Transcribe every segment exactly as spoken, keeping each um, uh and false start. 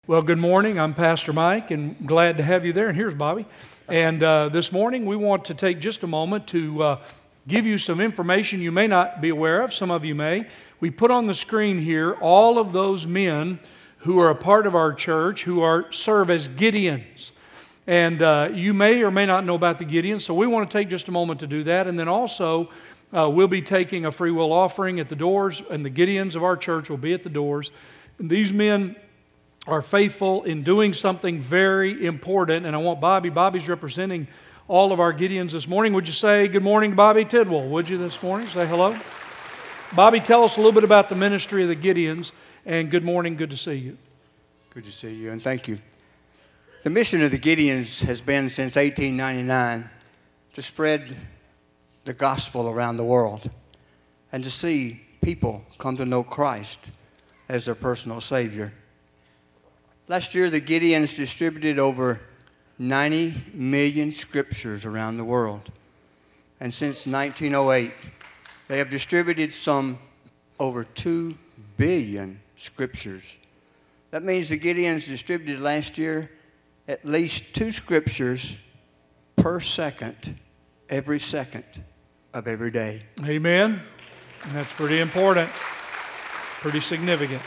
Well, good morning. I'm Pastor Mike, and glad to have you there. And here's Bobby. And uh, this morning, we want to take just a moment to uh, give you some information you may not be aware of. Some of you may. We put on the screen here all of those men who are a part of our church who are serve as Gideons. And uh, you may or may not know about the Gideons, so we want to take just a moment to do that. And then also, uh, we'll be taking a free will offering at the doors, and the Gideons of our church will be at the doors. And these men are faithful in doing something very important. And I want Bobby, Bobby's representing all of our Gideons this morning. Would you say good morning to Bobby Tidwell, would you this morning? Say hello. Bobby, tell us a little bit about the ministry of the Gideons, and good morning, good to see you. Good to see you, and thank you. The mission of the Gideons has been since eighteen ninety-nine to spread the gospel around the world and to see people come to know Christ as their personal Savior. Last year, the Gideons distributed over ninety million scriptures around the world. And since nineteen oh eight, they have distributed some over two billion scriptures. That means the Gideons distributed last year at least two scriptures per second, every second of every day. Amen. That's pretty important, pretty significant.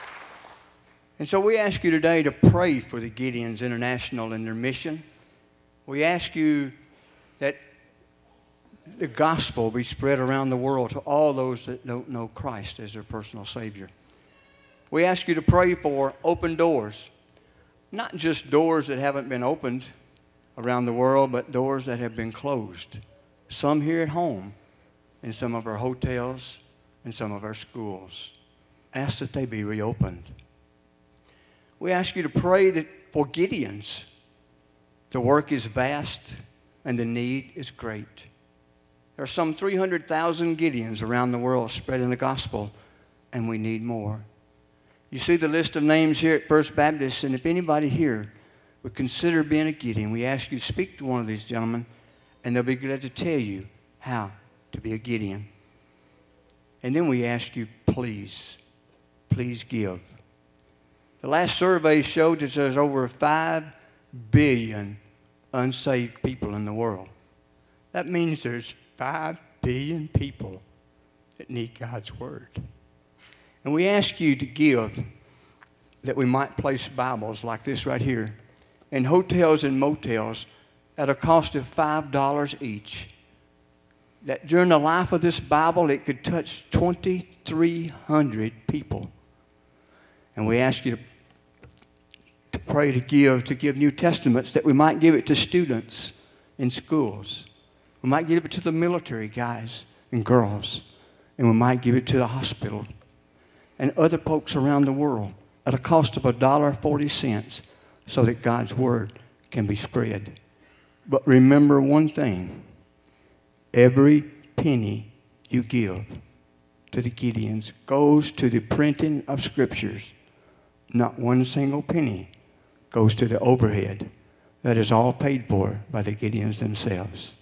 And so we ask you today to pray for the Gideons International and their mission. We ask you that the gospel be spread around the world to all those that don't know Christ as their personal Savior. We ask you to pray for open doors, not just doors that haven't been opened around the world, but doors that have been closed. Some here at home, in some of our hotels, and some of our schools. Ask that they be reopened. We ask you to pray that for Gideons. The work is vast and the need is great. There are some three hundred thousand Gideons around the world spreading the gospel, and we need more. You see the list of names here at First Baptist, and if anybody here would consider being a Gideon, we ask you to speak to one of these gentlemen, and they'll be glad to tell you how to be a Gideon. And then we ask you, please, please give. The last survey showed that there's over five billion unsaved people in the world. That means there's five billion people that need God's Word. And we ask you to give that we might place Bibles like this right here in hotels and motels at a cost of five dollars each. That during the life of this Bible, it could touch twenty-three hundred people. And we ask you to to pray to give, to give New Testaments, that we might give it to students in schools. We might give it to the military guys and girls. And we might give it to the hospital and other folks around the world at a cost of one dollar and forty cents so that God's Word can be spread. But remember one thing. Every penny you give to the Gideons goes to the printing of scriptures. Not one single penny goes to the overhead. That is all paid for by the Gideons themselves.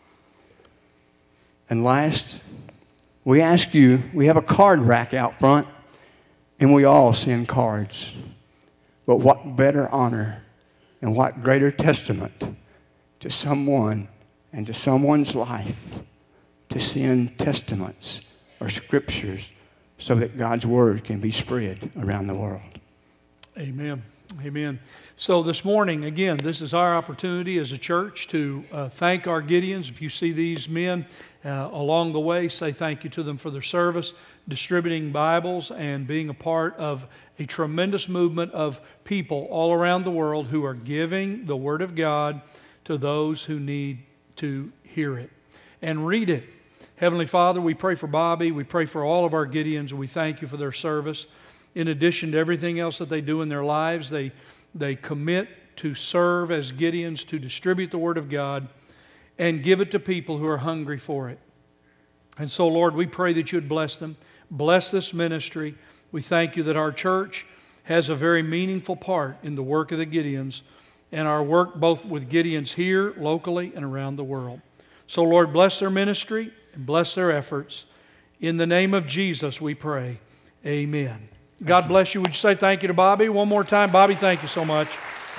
And last, we ask you, we have a card rack out front, and we all send cards. But what better honor and what greater testament to someone and to someone's life to send testaments or scriptures so that God's Word can be spread around the world. Amen. Amen. So this morning, again, this is our opportunity as a church to uh, thank our Gideons. If you see these men uh, along the way, say thank you to them for their service, distributing Bibles, and being a part of a tremendous movement of people all around the world who are giving the Word of God to those who need to hear it and read it. Heavenly Father, we pray for Bobby. We pray for all of our Gideons, and we thank you for their service. In addition to everything else that they do in their lives, they, they commit to serve as Gideons, to distribute the Word of God and give it to people who are hungry for it. And so, Lord, we pray that you would bless them. Bless this ministry. We thank you that our church has a very meaningful part in the work of the Gideons and our work both with Gideons here, locally, and around the world. So, Lord, bless their ministry and bless their efforts. In the name of Jesus, we pray. Amen. God bless you. Would you say thank you to Bobby one more time? Bobby, thank you so much.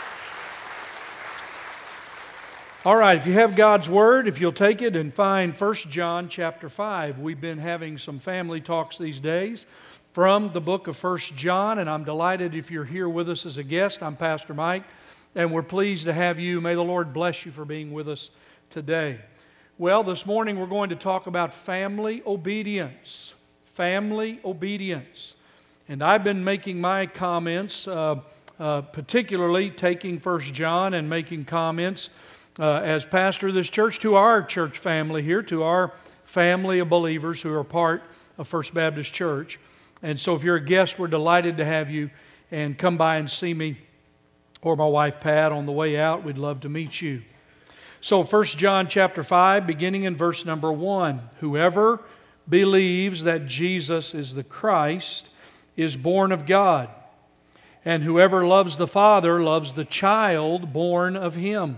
All right, if you have God's Word, if you'll take it and find First John chapter five. We've been having some family talks these days from the book of First John, and I'm delighted if you're here with us as a guest. I'm Pastor Mike, and we're pleased to have you. May the Lord bless you for being with us today. Well, this morning we're going to talk about family obedience. Family obedience. And I've been making my comments, uh, uh, particularly taking First John and making comments Uh, as pastor of this church, to our church family here, to our family of believers who are part of First Baptist Church. And so if you're a guest, we're delighted to have you, and come by and see me or my wife Pat on the way out. We'd love to meet you. So First John chapter five, beginning in verse number one. Whoever believes that Jesus is the Christ is born of God, and whoever loves the Father loves the child born of Him.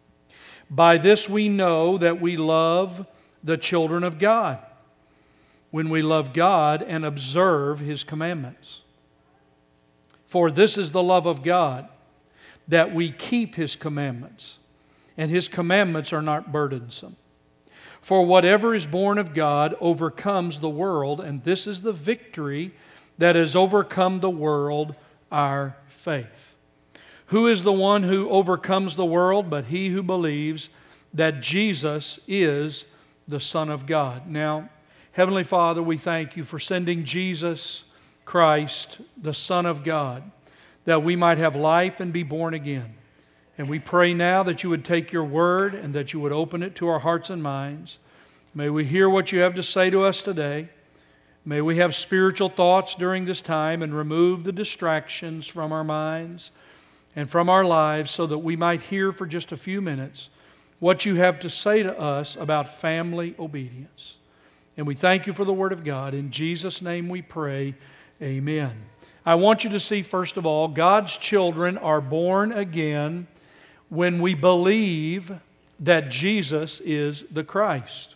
By this we know that we love the children of God, when we love God and observe His commandments. For this is the love of God, that we keep His commandments, and His commandments are not burdensome. For whatever is born of God overcomes the world, and this is the victory that has overcome the world, our faith. Who is the one who overcomes the world but he who believes that Jesus is the Son of God? Now, Heavenly Father, we thank You for sending Jesus Christ, the Son of God, that we might have life and be born again. And we pray now that You would take Your Word and that You would open it to our hearts and minds. May we hear what You have to say to us today. May we have spiritual thoughts during this time and remove the distractions from our minds and from our lives, so that we might hear for just a few minutes what You have to say to us about family obedience. And we thank You for the Word of God. In Jesus' name we pray, amen. I want you to see, first of all, God's children are born again when we believe that Jesus is the Christ.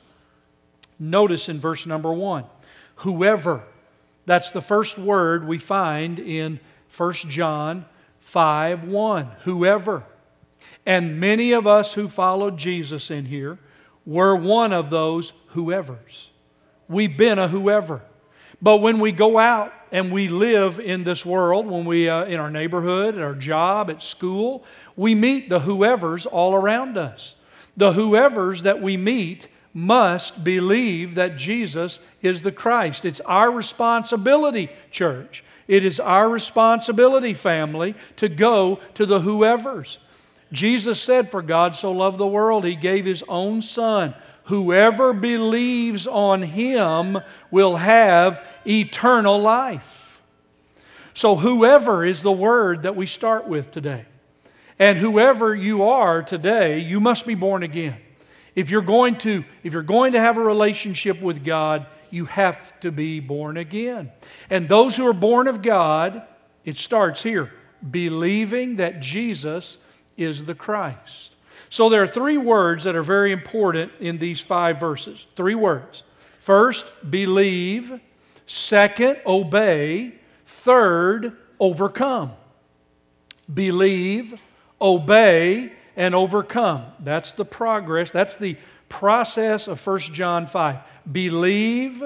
Notice in verse number one, whoever. That's the first word we find in First John five one, whoever. And many of us who followed Jesus in here were one of those whoever's. We've been a whoever. But when we go out and we live in this world, when we uh, in our neighborhood, at our job, at school, we meet the whoever's all around us. The whoever's that we meet must believe that Jesus is the Christ. It's our responsibility, church. It is our responsibility, family, to go to the whoever's. Jesus said, for God so loved the world, He gave His own Son. Whoever believes on Him will have eternal life. So whoever is the word that we start with today. And whoever you are today, you must be born again. If you're going to, if you're going to have a relationship with God, you have to be born again. And those who are born of God, it starts here, believing that Jesus is the Christ. So there are three words that are very important in these five verses. Three words. First, believe. Second, obey. Third, overcome. Believe, obey, and overcome. That's the progress. That's the process of First John five. Believe,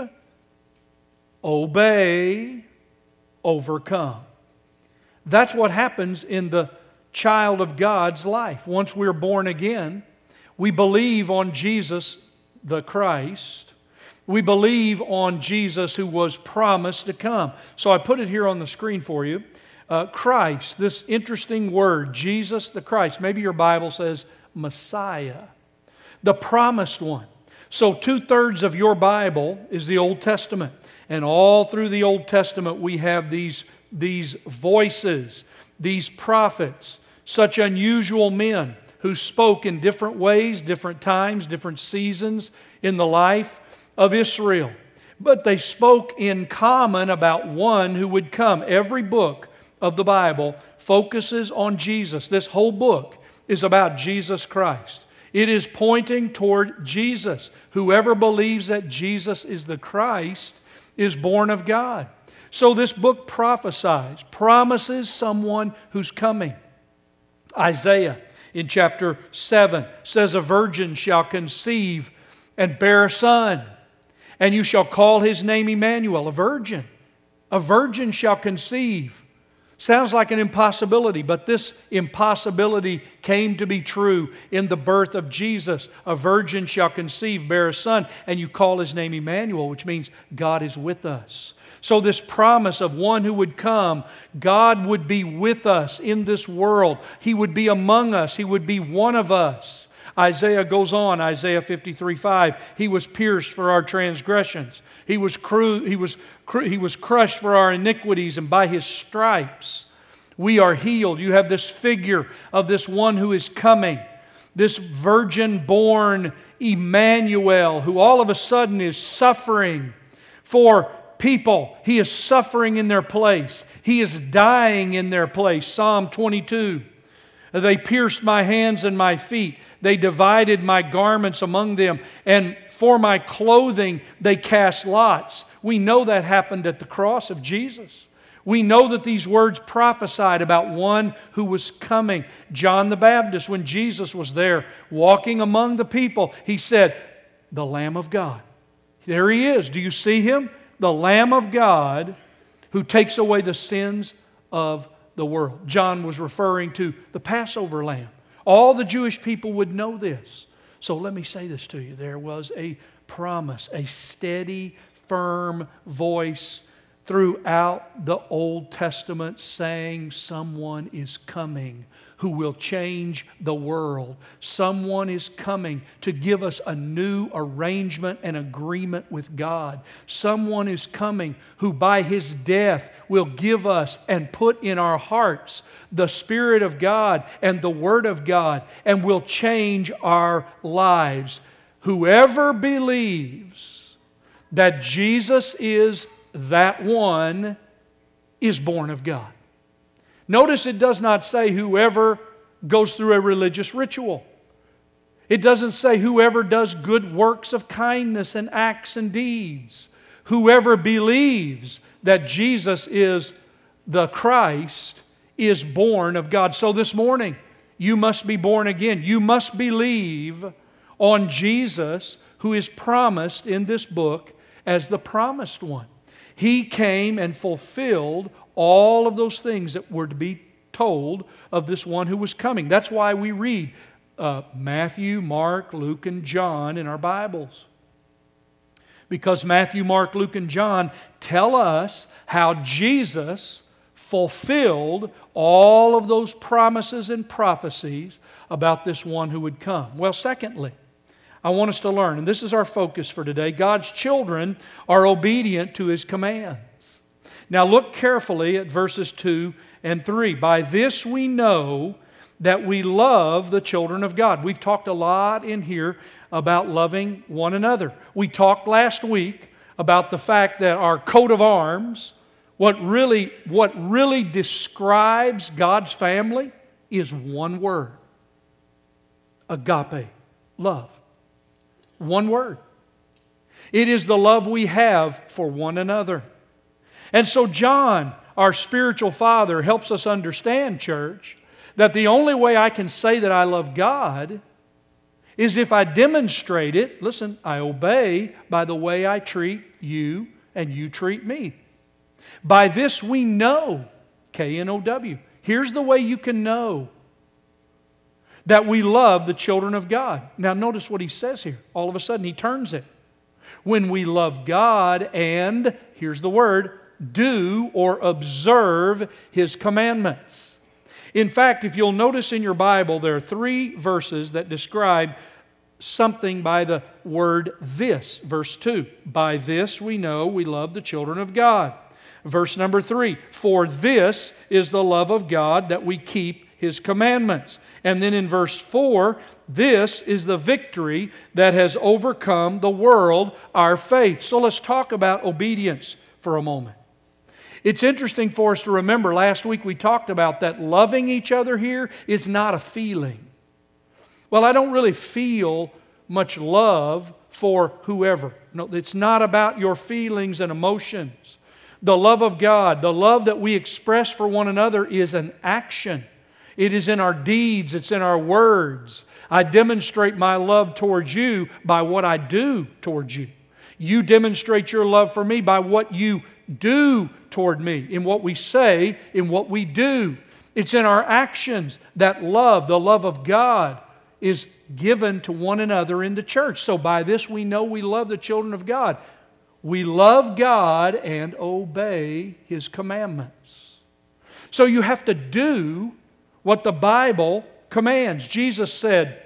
obey, overcome. That's what happens in the child of God's life. Once we're born again, we believe on Jesus the Christ. We believe on Jesus who was promised to come. So I put it here on the screen for you. Uh, Christ, this interesting word, Jesus the Christ. Maybe your Bible says Messiah, the promised one. So two-thirds of your Bible is the Old Testament. And all through the Old Testament we have these, these voices, these prophets, such unusual men who spoke in different ways, different times, different seasons in the life of Israel. But they spoke in common about one who would come. Every book of the Bible focuses on Jesus. This whole book is about Jesus Christ. It is pointing toward Jesus. Whoever believes that Jesus is the Christ is born of God. So this book prophesies, promises someone who's coming. Isaiah in chapter seven says, a virgin shall conceive and bear a son, and you shall call his name Emmanuel, a virgin. A virgin shall conceive. Sounds like an impossibility, but this impossibility came to be true in the birth of Jesus. A virgin shall conceive, bear a son, and you call his name Emmanuel, which means God is with us. So this promise of one who would come, God would be with us in this world. He would be among us. He would be one of us. Isaiah goes on, Isaiah fifty-three five, He was pierced for our transgressions. He was, cru- he, was cru- he was crushed for our iniquities, and by His stripes we are healed. You have this figure of this one who is coming, this virgin-born Emmanuel, who all of a sudden is suffering for people. He is suffering in their place. He is dying in their place. Psalm twenty-two, they pierced my hands and my feet. They divided my garments among them, and for my clothing they cast lots. We know that happened at the cross of Jesus. We know that these words prophesied about one who was coming. John the Baptist, when Jesus was there walking among the people, he said, the Lamb of God. There He is. Do you see Him? The Lamb of God who takes away the sins of the world. John was referring to the Passover lamb. All the Jewish people would know this. So let me say this to you. There was a promise, a steady, firm voice throughout the Old Testament saying someone is coming who will change the world. Someone is coming to give us a new arrangement and agreement with God. Someone is coming who by His death will give us and put in our hearts the Spirit of God and the Word of God and will change our lives. Whoever believes that Jesus is that one is born of God. Notice it does not say whoever goes through a religious ritual. It doesn't say whoever does good works of kindness and acts and deeds. Whoever believes that Jesus is the Christ is born of God. So this morning, you must be born again. You must believe on Jesus, who is promised in this book as the promised one. He came and fulfilled all of those things that were to be told of this one who was coming. That's why we read uh, Matthew, Mark, Luke, and John in our Bibles. Because Matthew, Mark, Luke, and John tell us how Jesus fulfilled all of those promises and prophecies about this one who would come. Well, secondly, I want us to learn, and this is our focus for today, God's children are obedient to His commands. Now look carefully at verses two and three. By this we know that we love the children of God. We've talked a lot in here about loving one another. We talked last week about the fact that our coat of arms, what really, what really describes God's family is one word. Agape, love. One word. It is the love we have for one another. And so John, our spiritual father, helps us understand, church, that the only way I can say that I love God is if I demonstrate it, listen, I obey by the way I treat you and you treat me. By this we know, K N O W. Here's the way you can know that we love the children of God. Now notice what he says here. All of a sudden he turns it. When we love God and, here's the word, do or observe His commandments. In fact, if you'll notice in your Bible, there are three verses that describe something by the word this. Verse two, by this we know we love the children of God. Verse number three, for this is the love of God that we keep His commandments. And then in verse four, this is the victory that has overcome the world, our faith. So let's talk about obedience for a moment. It's interesting for us to remember, last week we talked about that loving each other here is not a feeling. Well, I don't really feel much love for whoever. No, it's not about your feelings and emotions. The love of God, the love that we express for one another is an action. It is in our deeds, it's in our words. I demonstrate my love towards you by what I do towards you. You demonstrate your love for me by what you do toward me, in what we say, in what we do. It's in our actions that love, the love of God, is given to one another in the church. So by this we know we love the children of God. We love God and obey His commandments. So you have to do what the Bible commands. Jesus said,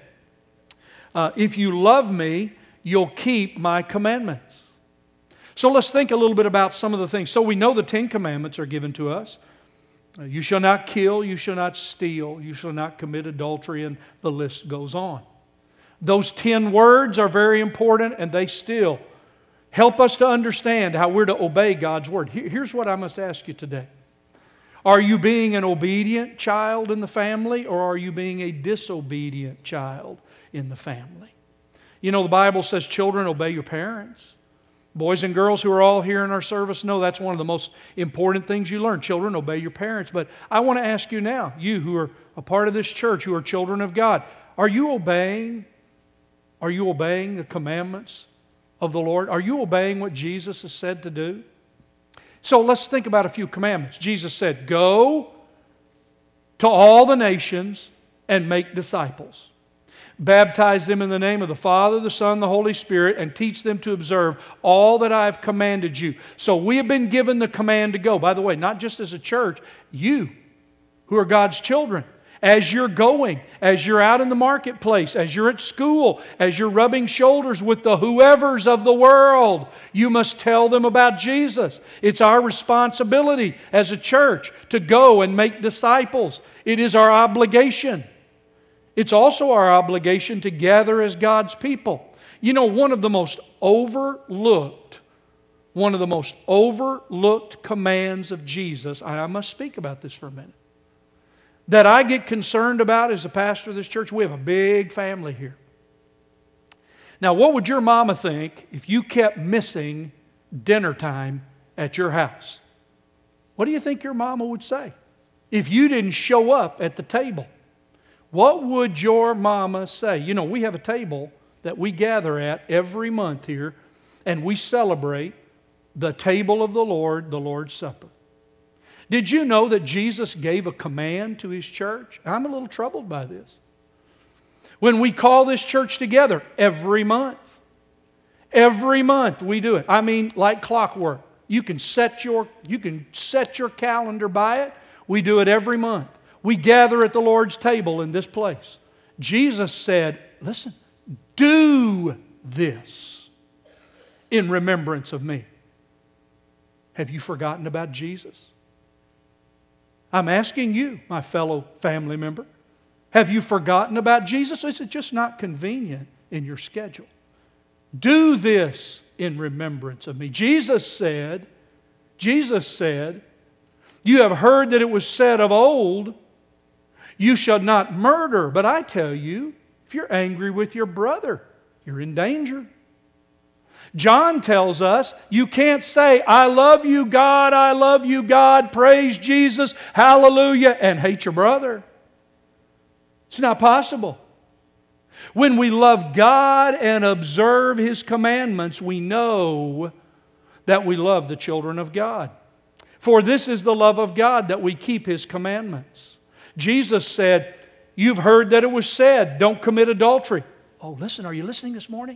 uh, if you love me, you'll keep my commandments. So let's think a little bit about some of the things. So we know the Ten Commandments are given to us. Uh, you shall not kill, you shall not steal, you shall not commit adultery, and the list goes on. Those ten words are very important, and they still help us to understand how we're to obey God's Word. Here's what I must ask you today. Are you being an obedient child in the family, or are you being a disobedient child in the family? You know, the Bible says, children, obey your parents. Boys and girls who are all here in our service know that's one of the most important things you learn. Children, obey your parents. But I want to ask you now, you who are a part of this church, who are children of God, are you obeying? Are you obeying the commandments of the Lord? Are you obeying what Jesus has said to do? So let's think about a few commandments. Jesus said, go to all the nations and make disciples. Baptize them in the name of the Father, the Son, the Holy Spirit, and teach them to observe all that I have commanded you. So we have been given the command to go. By the way, not just as a church, you who are God's children, as you're going, as you're out in the marketplace, as you're at school, as you're rubbing shoulders with the whoever's of the world, you must tell them about Jesus. It's our responsibility as a church to go and make disciples. It is our obligation. It's also our obligation to gather as God's people. You know, one of the most overlooked, one of the most overlooked commands of Jesus, and I must speak about this for a minute, that I get concerned about as a pastor of this church. We have a big family here. Now, what would your mama think if you kept missing dinner time at your house? What do you think your mama would say if you didn't show up at the table? What would your mama say? You know, we have a table that we gather at every month here, and we celebrate the table of the Lord, the Lord's Supper. Did you know that Jesus gave a command to His church? I'm a little troubled by this. When we call this church together every month, every month we do it. I mean, like clockwork. You can set your, you can set your calendar by it. We do it every month. We gather at the Lord's table in this place. Jesus said, listen, do this in remembrance of me. Have you forgotten about Jesus? I'm asking you, my fellow family member, have you forgotten about Jesus? Is it just not convenient in your schedule? Do this in remembrance of me. Jesus said, Jesus said, you have heard that it was said of old, you shall not murder. But I tell you, if you're angry with your brother, you're in danger. John tells us you can't say, I love you, God, I love you, God, praise Jesus, hallelujah, and hate your brother. It's not possible. When we love God and observe His commandments, we know that we love the children of God. For this is the love of God, that we keep His commandments. Jesus said, you've heard that it was said, don't commit adultery. Oh, listen, are you listening this morning?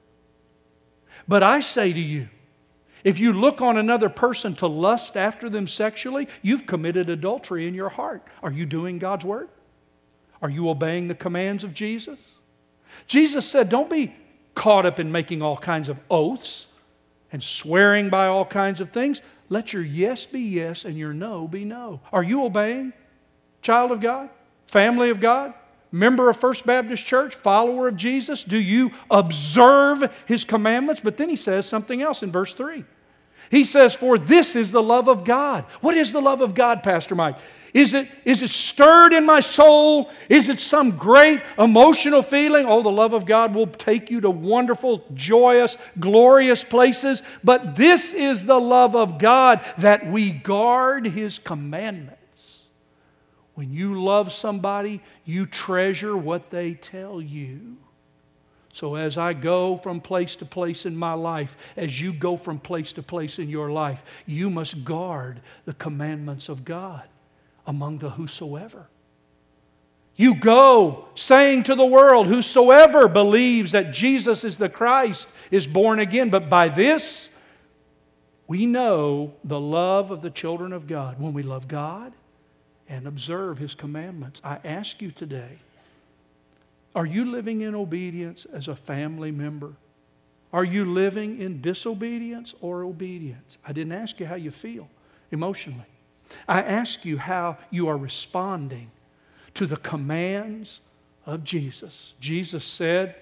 But I say to you, if you look on another person to lust after them sexually, you've committed adultery in your heart. Are you doing God's word? Are you obeying the commands of Jesus? Jesus said, don't be caught up in making all kinds of oaths and swearing by all kinds of things. Let your yes be yes and your no be no. Are you obeying? Child of God? Family of God? Member of First Baptist Church? Follower of Jesus? Do you observe His commandments? But then He says something else in verse three. He says, for this is the love of God. What is the love of God, Pastor Mike? Is it, is it stirred in my soul? Is it some great emotional feeling? Oh, the love of God will take you to wonderful, joyous, glorious places. But this is the love of God, that we guard His commandments. When you love somebody, you treasure what they tell you. So as I go from place to place in my life, as you go from place to place in your life, you must guard the commandments of God among the whosoever. You go saying to the world, whosoever believes that Jesus is the Christ is born again. But by this, we know the love of the children of God, when we love God and observe His commandments. I ask you today, are you living in obedience as a family member? Are you living in disobedience or obedience? I didn't ask you how you feel emotionally. I ask you how you are responding to the commands of Jesus. Jesus said,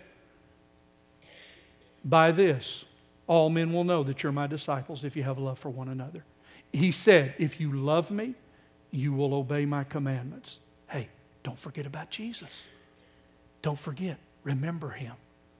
by this, all men will know that you're my disciples if you have love for one another. He said, if you love me, you will obey my commandments. Hey, don't forget about Jesus. Don't forget. Remember Him.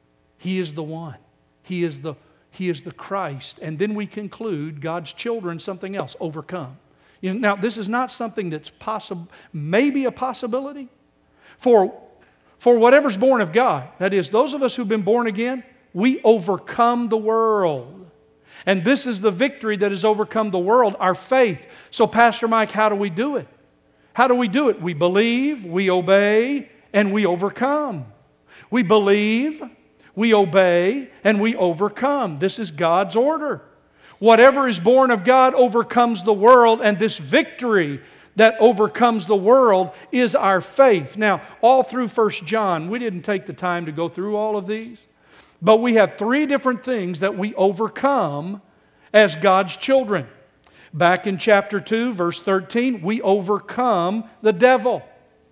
He is the one. He is the, he is the Christ. And then we conclude, God's children, something else, overcome. You know, now, this is not something that's possible, maybe a possibility. For, for whatever's born of God, that is, those of us who've been born again, we overcome the world. And this is the victory that has overcome the world, our faith. So, Pastor Mike, how do we do it? How do we do it? We believe, we obey, and we overcome. We believe, we obey, and we overcome. This is God's order. Whatever is born of God overcomes the world, and this victory that overcomes the world is our faith. Now, all through First John, we didn't take the time to go through all of these, but we have three different things that we overcome as God's children. Back in chapter two, verse thirteen, we overcome the devil.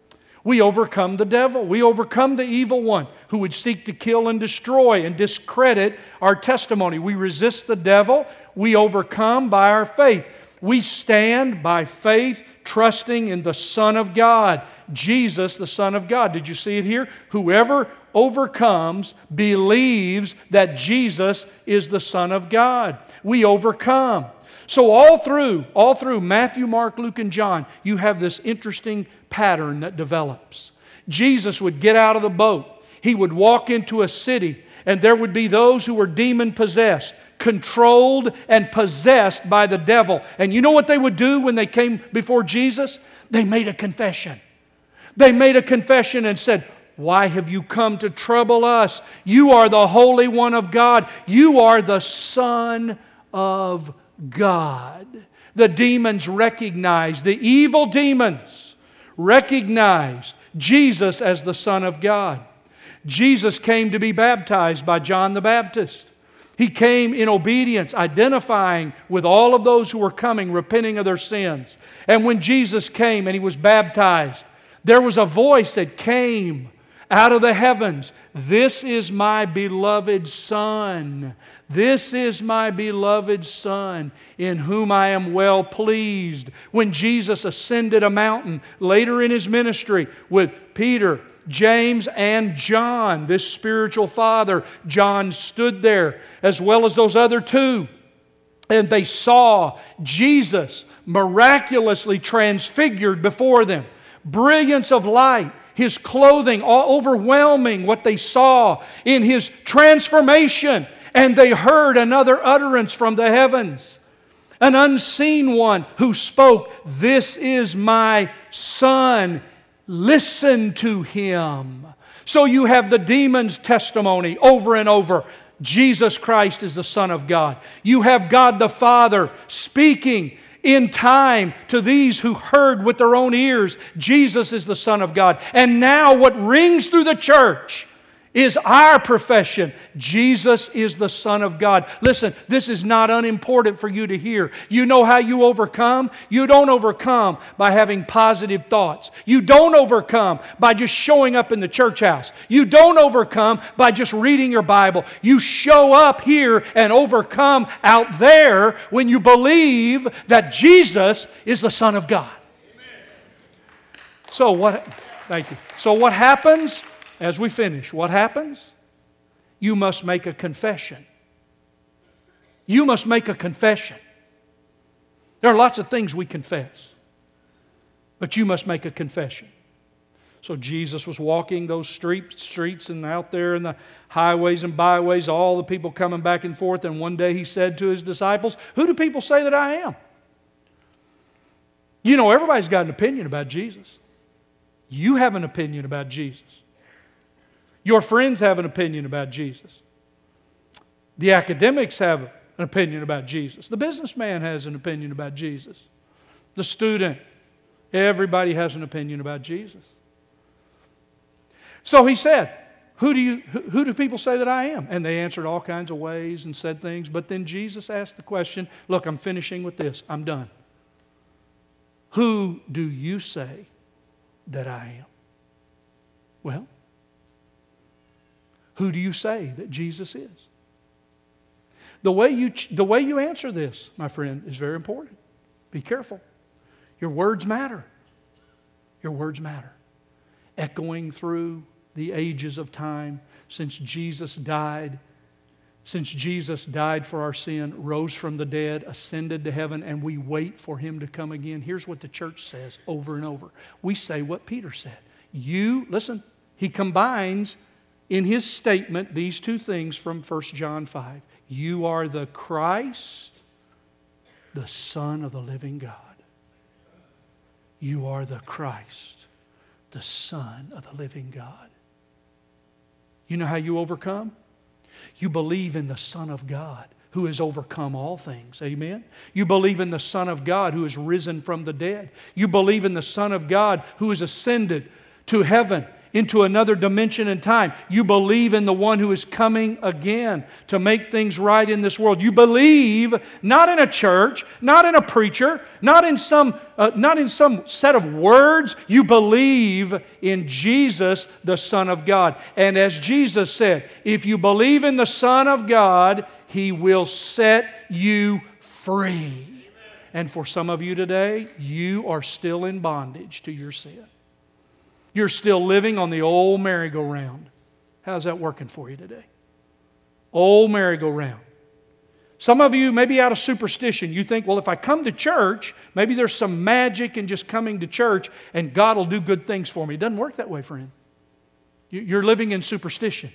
We overcome the devil. We overcome the evil one who would seek to kill and destroy and discredit our testimony. We resist the devil. We overcome by our faith. We stand by faith, trusting in the Son of God, Jesus, the Son of God. Did you see it here? Whoever overcomes believes that Jesus is the Son of God. We overcome. So all through, all through Matthew, Mark, Luke, and John, you have this interesting pattern that develops. Jesus would get out of the boat. He would walk into a city, and there would be those who were demon-possessed, controlled and possessed by the devil. And you know what they would do when they came before Jesus? They made a confession. They made a confession and said, why have you come to trouble us? You are the Holy One of God. You are the Son of God. The demons recognized, the evil demons recognized Jesus as the Son of God. Jesus came to be baptized by John the Baptist. He came in obedience, identifying with all of those who were coming, repenting of their sins. And when Jesus came and He was baptized, there was a voice that came out of the heavens. This is my beloved Son. This is my beloved Son, in whom I am well pleased. When Jesus ascended a mountain later in His ministry with Peter, James, and John, this spiritual father, John stood there, as well as those other two. And they saw Jesus miraculously transfigured before them. Brilliance of light. His clothing all overwhelming what they saw in His transformation. And they heard another utterance from the heavens. An unseen one who spoke, this is my Son. Listen to Him. So you have the demon's testimony over and over. Jesus Christ is the Son of God. You have God the Father speaking in time to these who heard with their own ears, Jesus is the Son of God. And now what rings through the church is our profession. Jesus is the Son of God. Listen, this is not unimportant for you to hear. You know how you overcome? You don't overcome by having positive thoughts. You don't overcome by just showing up in the church house. You don't overcome by just reading your Bible. You show up here and overcome out there when you believe that Jesus is the Son of God. So what, thank you. So what happens? As we finish, what happens? You must make a confession. You must make a confession. There are lots of things we confess, but you must make a confession. So Jesus was walking those street, streets and out there in the highways and byways, all the people coming back and forth, and one day He said to His disciples, "Who do people say that I am?" You know, everybody's got an opinion about Jesus. You have an opinion about Jesus. Your friends have an opinion about Jesus. The academics have an opinion about Jesus. The businessman has an opinion about Jesus. The student, everybody has an opinion about Jesus. So He said, who do you, who, who do people say that I am? And they answered all kinds of ways and said things. But then Jesus asked the question, look, I'm finishing with this. I'm done. Who do you say that I am? Well, who do you say that Jesus is? The way you, the way you answer this, my friend, is very important. Be careful. Your words matter. Your words matter. Echoing through the ages of time since Jesus died, since Jesus died for our sin, rose from the dead, ascended to heaven, and we wait for Him to come again. Here's what the church says over and over. We say what Peter said. You, listen, he combines in his statement these two things from First John five. You are the Christ, the Son of the living God. You are the Christ, the Son of the living God. You know how you overcome? You believe in the Son of God who has overcome all things. Amen? You believe in the Son of God who has risen from the dead. You believe in the Son of God who has ascended to heaven, into another dimension and time. You believe in the one who is coming again to make things right in this world. You believe not in a church, not in a preacher, not in some, uh, not in some set of words. You believe in Jesus, the Son of God. And as Jesus said, if you believe in the Son of God, He will set you free. And for some of you today, you are still in bondage to your sin. You're still living on the old merry-go-round. How's that working for you today? Old merry-go-round. Some of you, maybe out of superstition, you think, well, if I come to church, maybe there's some magic in just coming to church and God will do good things for me. It doesn't work that way, friend. You're living in superstition.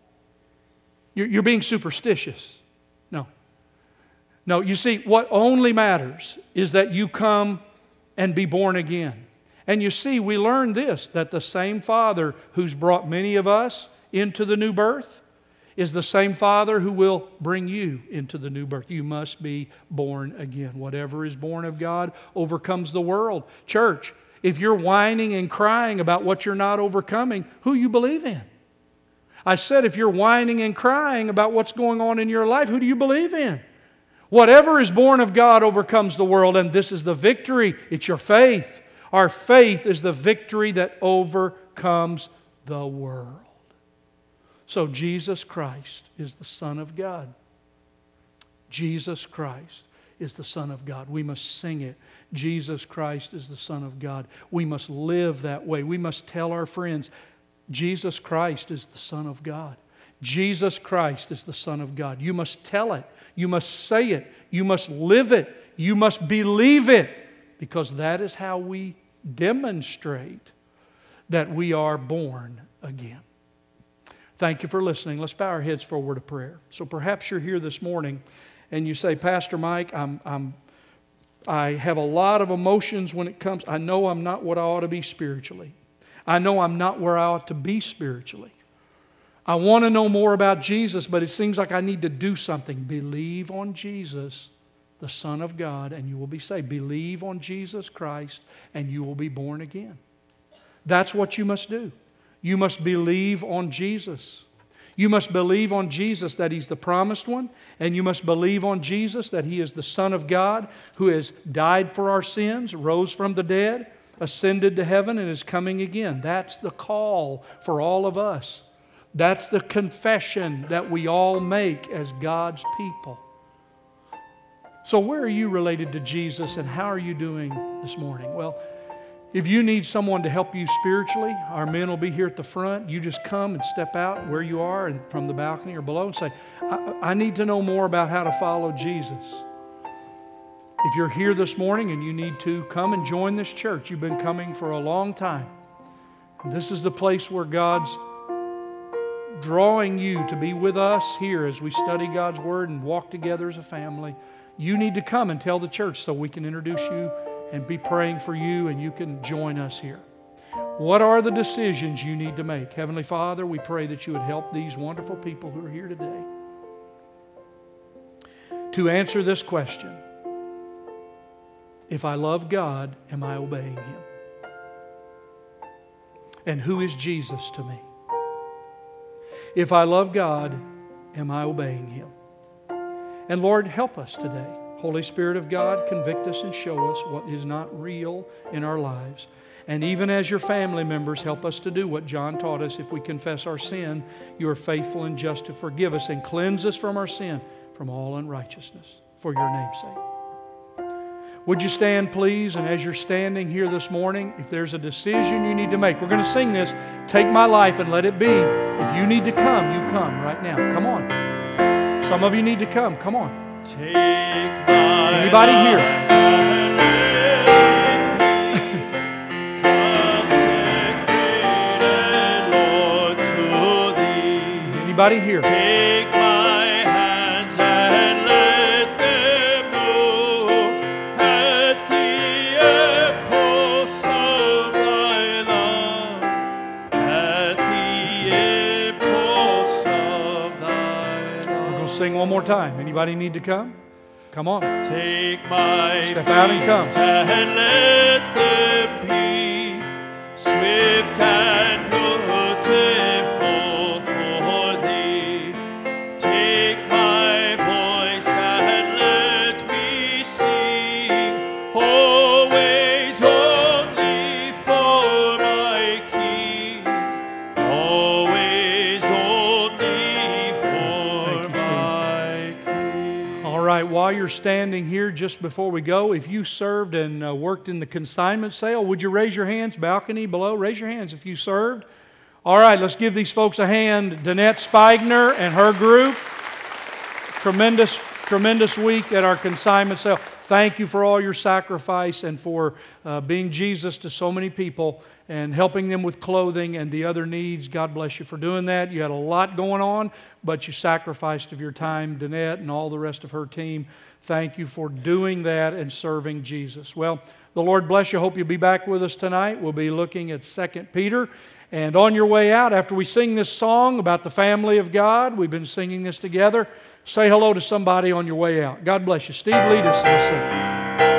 You're being superstitious. No. No, you see, what only matters is that you come and be born again. And you see, we learn this, that the same Father who's brought many of us into the new birth is the same Father who will bring you into the new birth. You must be born again. Whatever is born of God overcomes the world. Church, if you're whining and crying about what you're not overcoming, who you believe in? I said if you're whining and crying about what's going on in your life, who do you believe in? Whatever is born of God overcomes the world, and this is the victory. It's your faith. Our faith is the victory that overcomes the world. So Jesus Christ is the Son of God. Jesus Christ is the Son of God. We must sing it. Jesus Christ is the Son of God. We must live that way. We must tell our friends, Jesus Christ is the Son of God. Jesus Christ is the Son of God. You must tell it. You must say it. You must live it. You must believe it. Because that is how we demonstrate that we are born again. Thank you for listening. Let's bow our heads for a word of prayer. So perhaps you're here this morning and you say, Pastor Mike, I'm, I'm, I have a lot of emotions when it comes. I know I'm not what I ought to be spiritually. I know I'm not where I ought to be spiritually. I want to know more about Jesus, but it seems like I need to do something. Believe on Jesus, the Son of God, and you will be saved. Believe on Jesus Christ, and you will be born again. That's what you must do. You must believe on Jesus. You must believe on Jesus that He's the promised one, and you must believe on Jesus that He is the Son of God who has died for our sins, rose from the dead, ascended to heaven, and is coming again. That's the call for all of us. That's the confession that we all make as God's people. So where are you related to Jesus, and how are you doing this morning? Well, if you need someone to help you spiritually, our men will be here at the front. You just come and step out where you are and from the balcony or below and say, I, I need to know more about how to follow Jesus. If you're here this morning and you need to, come and join this church. You've been coming for a long time. And this is the place where God's drawing you to be with us here as we study God's Word and walk together as a family. You need to come and tell the church so we can introduce you and be praying for you, and you can join us here. What are the decisions you need to make? Heavenly Father, we pray that you would help these wonderful people who are here today to answer this question. If I love God, am I obeying Him? And who is Jesus to me? If I love God, am I obeying Him? And Lord, help us today. Holy Spirit of God, convict us and show us what is not real in our lives. And even as your family members, help us to do what John taught us. If we confess our sin, you are faithful and just to forgive us and cleanse us from our sin, from all unrighteousness, for your name's sake. Would you stand, please? And as you're standing here this morning, if there's a decision you need to make, we're going to sing this, Take My Life and Let It Be. If you need to come, you come right now. Come on. Some of you need to come. Come on. Take my Anybody here? and let it be consecrated, Lord, to Thee. Anybody here? Take my hands and let them move at the impulse of Thy love, at the impulse of Thy love. We're going to sing one more time. Anybody need to come? Come on. Take my Step out and come. feet and let them be swift and beautiful for Thee. Take my voice and let me sing, always only for my King, always only for Thank you, Steve. my King. All right, while you're standing here, just before we go, if you served and uh, worked in the consignment sale, would you raise your hands? Balcony below, raise your hands if you served. All right, let's give these folks a hand. Danette Spigner and her group. Tremendous, tremendous week at our consignment sale. Thank you for all your sacrifice and for uh, being Jesus to so many people and helping them with clothing and the other needs. God bless you for doing that. You had a lot going on, but you sacrificed of your time, Danette and all the rest of her team. Thank you for doing that and serving Jesus. Well, the Lord bless you. Hope you'll be back with us tonight. We'll be looking at Second Peter. And on your way out, after we sing this song about the family of God, we've been singing this together, say hello to somebody on your way out. God bless you. Steve, lead us in a sing.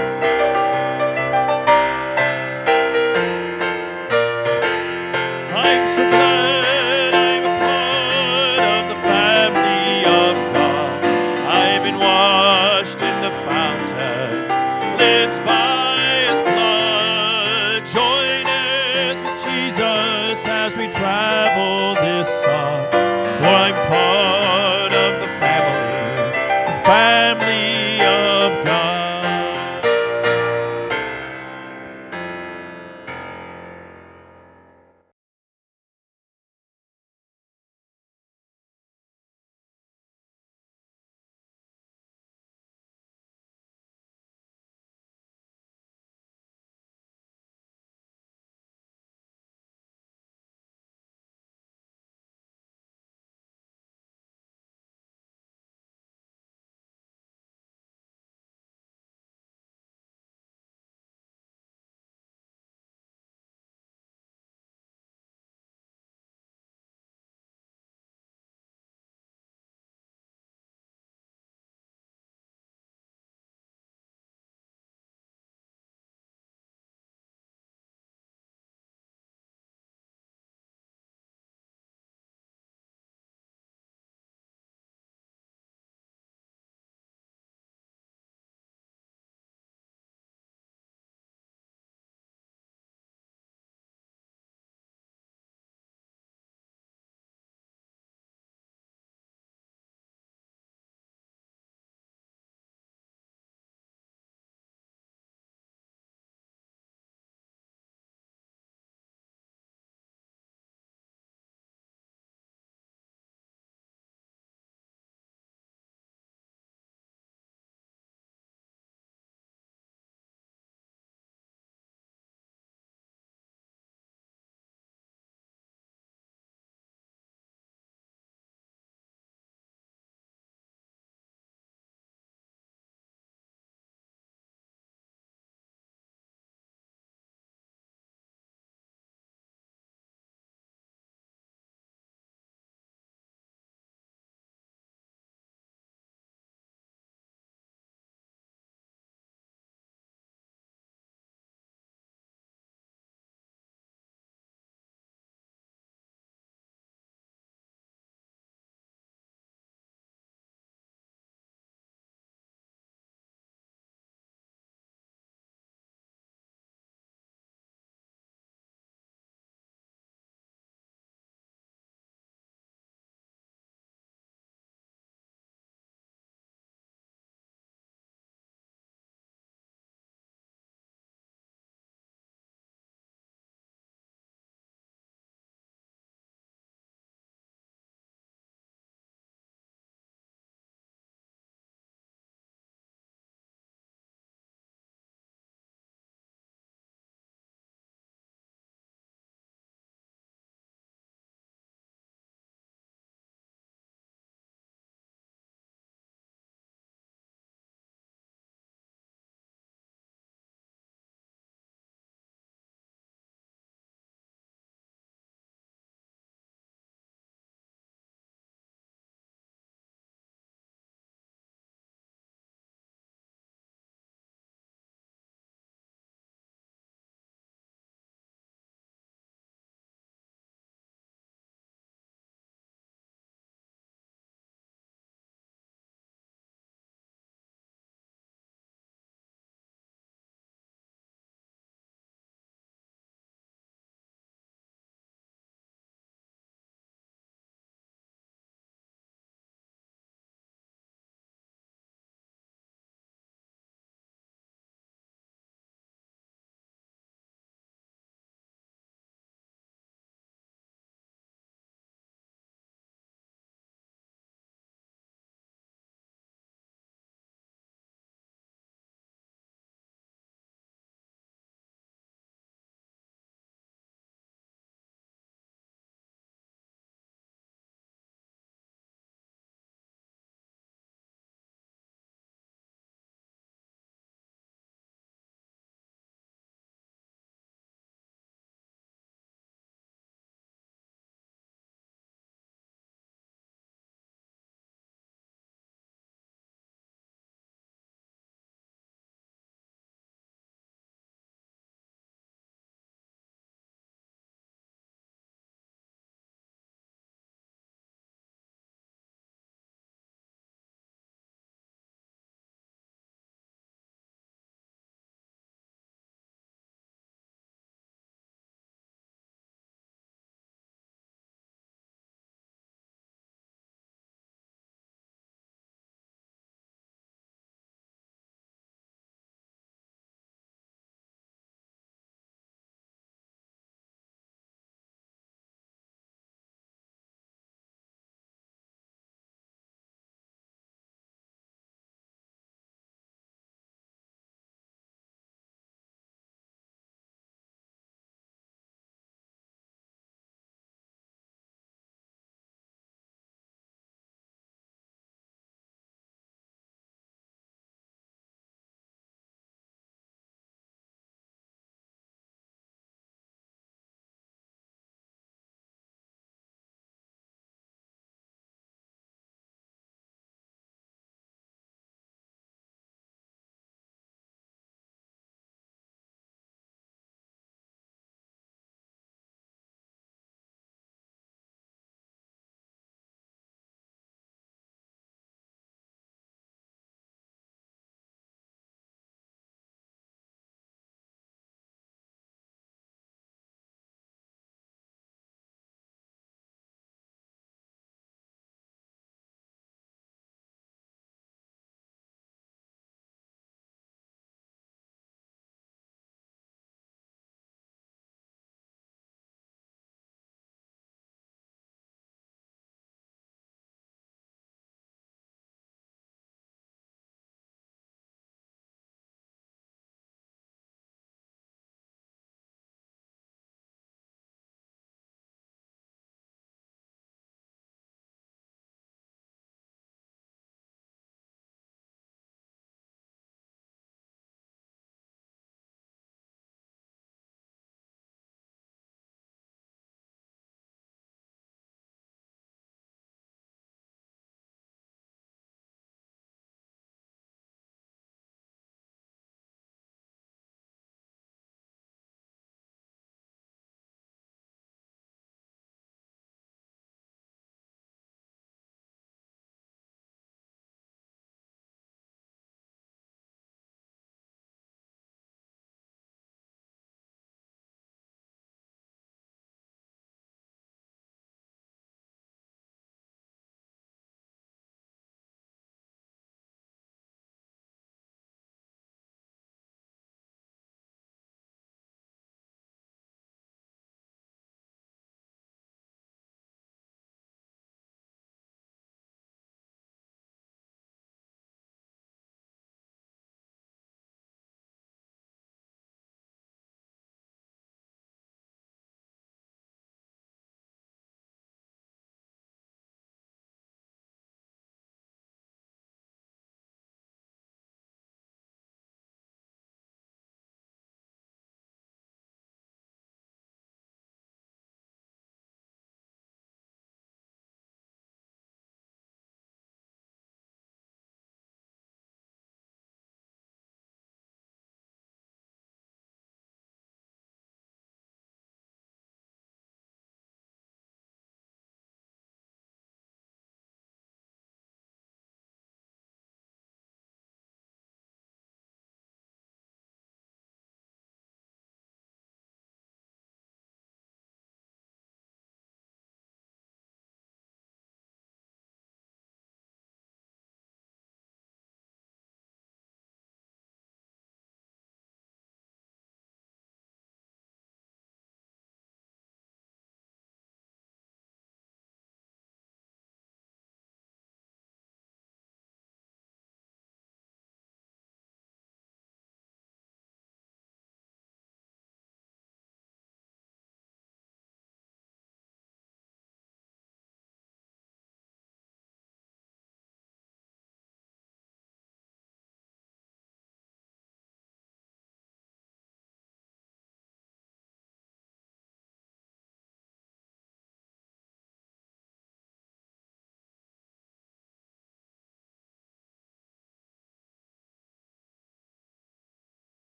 I'm so glad I'm a part of the family of God. I've been washed in the fountain, cleansed by His blood. Join us with Jesus as we travel this song, for I'm part